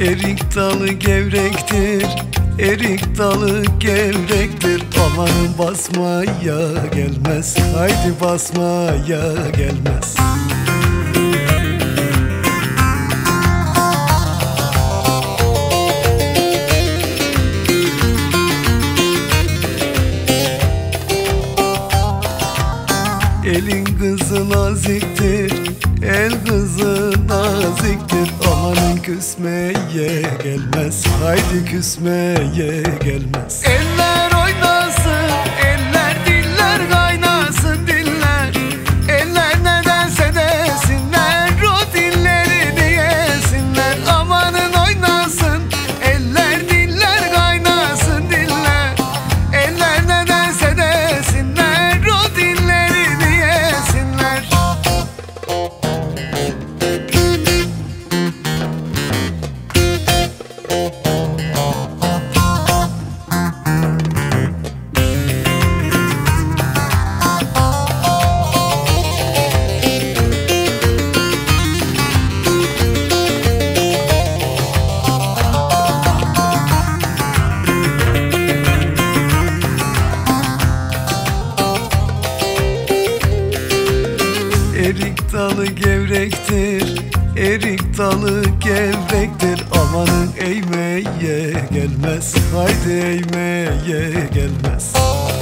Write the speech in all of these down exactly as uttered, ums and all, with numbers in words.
Erik dalı gevrektir, erik dalı gevrektir. Amanın basmaya gelmez, haydi basmaya gelmez. Elin kızı naziktir, el kızı naziktir. Amanın küsmeye gelmez, haydi küsmeye gelmez. Eller oynasın, eller diller kaynasın diller. Eller nedense desinler, o dilleri diyesinler. Amanın oynasın, eller diller kaynasın diller. Eller nedense desinler, o dilleri diyesinler. Erik dalı gevrektir, erik dalı gevrektir. Amanın eğmeye gelmez, haydi eğmeye gelmez.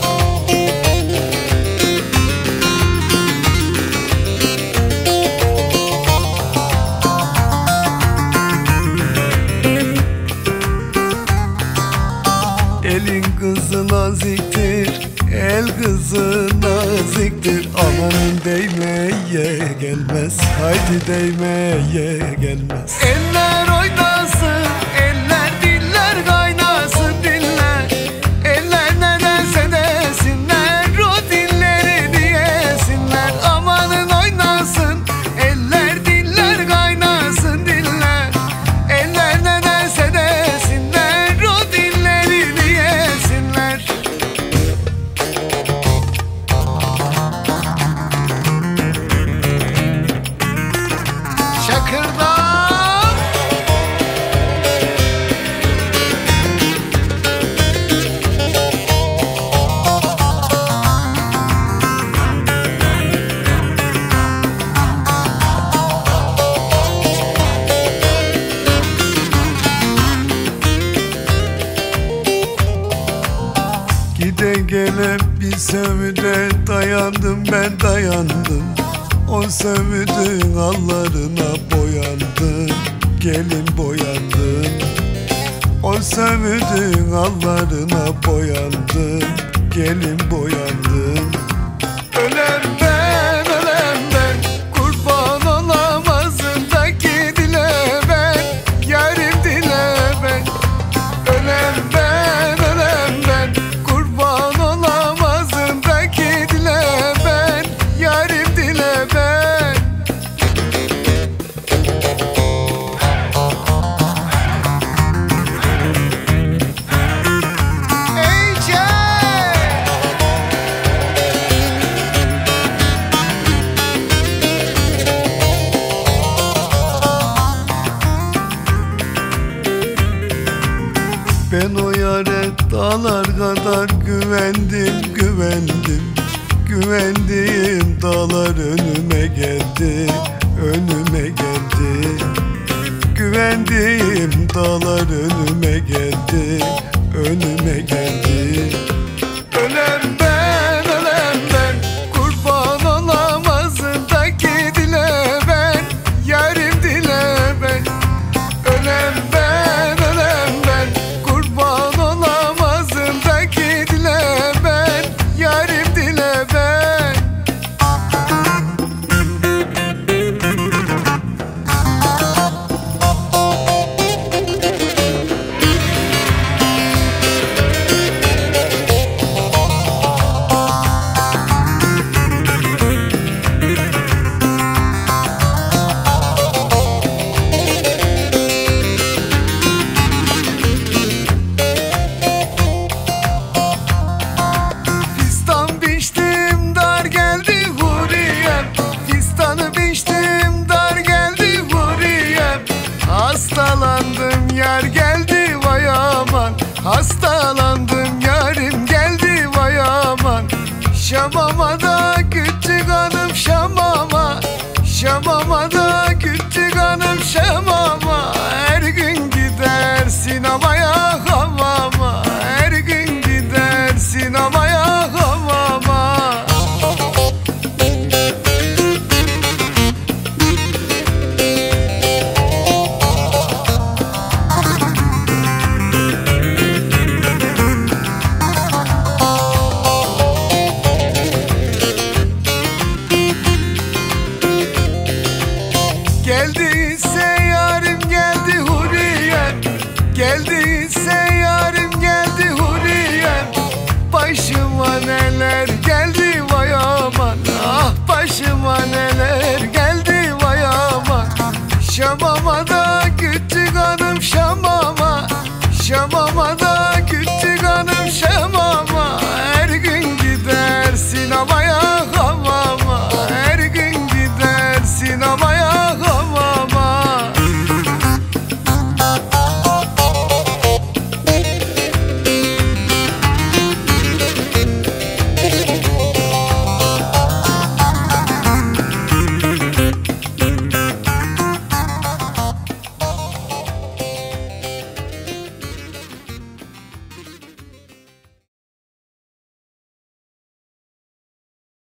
Elin kızı naziktir, el kızı naziktir. Amanın değmeye gelmez, haydi değmeye gelmez. Eller oynasın, eller diller kaynasın diller. Eller nedense desinler, o dilleri diyesinler. Amanın oynasın, eller diller kaynasın diller. Eller nedense desinler, o dilleri diyesinler. Şakırdan gide gele bir sevde dayandım, ben dayandım. O sevdin allarına boyandım, gelin boyandım. O sevdin allarına boyandım, gelin boyandım. Ölen ben, ölen ben, kurban olamazındaki dile ben, yarim dile ben. Ölen ben, ölen ben, kurban olamazındaki dile ben, yarim dile ben. Ece! Ben o yare dağlar kadar güvendim, güvendim. Güvendiğim dağlar önüme geldi, önüme geldi. Güvendiğim dağlar önüme geldi, önüme geldi. Ölen ben, ölen ben, kurban olamazındaki dile ben, yarim dile ben. Ölen ben, ölen ben, kurban olamazındaki dile ben, yarim dile ben. yar geldi vay aman, hastalandım yarim geldi vay aman. Şamama da küçük hanım şamama, şamama da küçük hanım şamama.